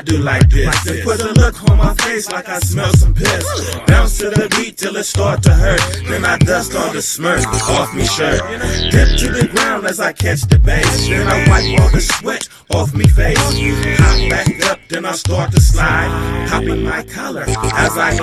do like this. Then put a look on my face like I smell some piss. Bounce to the beat till it start to hurt. Then I dust all the smirk off me shirt. Dip to the ground as I catch the bass. Then I wipe all the sweat off me face. Hop back up, then I start to slide. Popping my collar as I